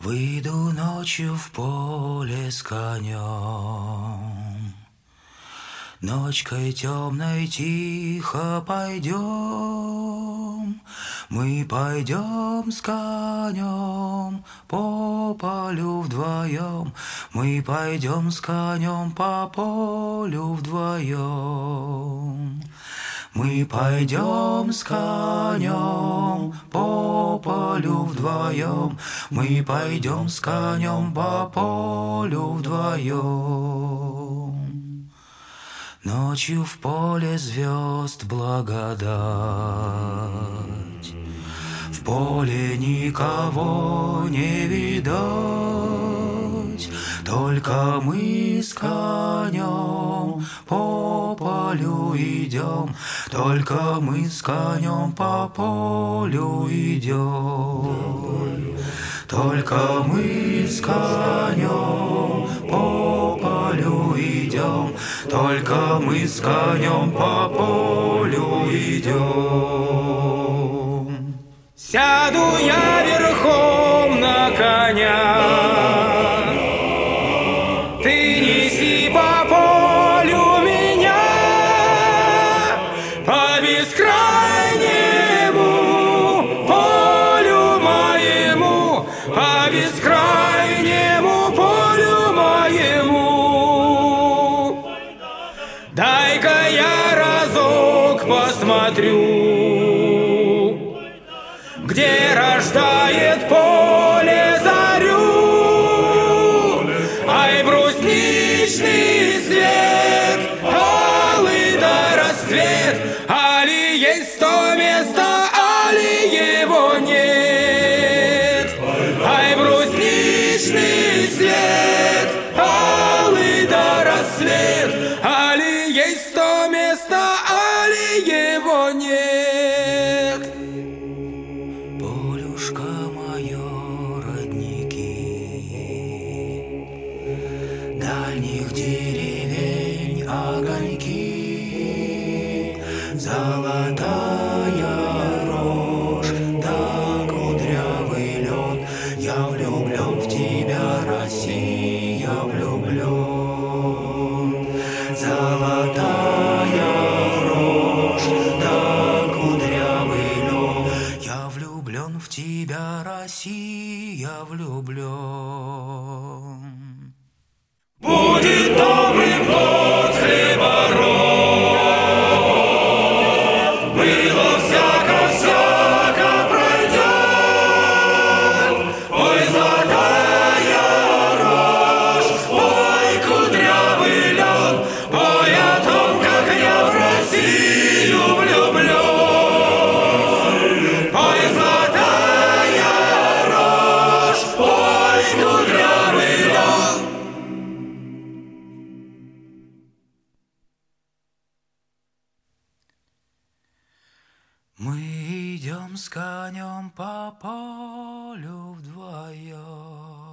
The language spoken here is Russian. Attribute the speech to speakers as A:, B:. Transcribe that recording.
A: Выйду ночью в поле с конем, ночкой темной тихо пойдем. Мы пойдем с конем по полю вдвоем, мы пойдем с конем по полю вдвоем. Мы пойдем с конем по полю вдвоем, мы пойдем с конем по полю вдвоем. Ночью в поле звезд благодать, в поле никого не видать, только мы с конем по полю идем, только мы с конем по полю идем, только мы с конем по полю идем, только мы с конем по полю идем.
B: Сяду я верхом на коня, ты неси по полю меня, по бескрайнему полю моему, по бескрайнему полю моему. Дай-ка я разок посмотрю, где рождает поле зарю. Ай, брусничный свет, алый да рассвет, али есть то место, али его нет. Ай, брусничный свет, алый да рассвет, али есть то место, али его нет.
A: Полюшка мое, родники, дальних деревень огоньки, золотая рожь да кудрявый лед. Я влюблен в тебя, Россия, влюблен. Золотая рожь да кудрявый лед. Я влюблен в тебя, Россия, влюблен.
B: Будет добрым год хлебород, было всяко пройдет. Ой, золотая рожь, ой, кудрявый лед, ой, о том, как я в Россию влюблен. Ой, золотая рожь, ой, кудрявый лед.
A: Мы идем с конем по полю вдвоем.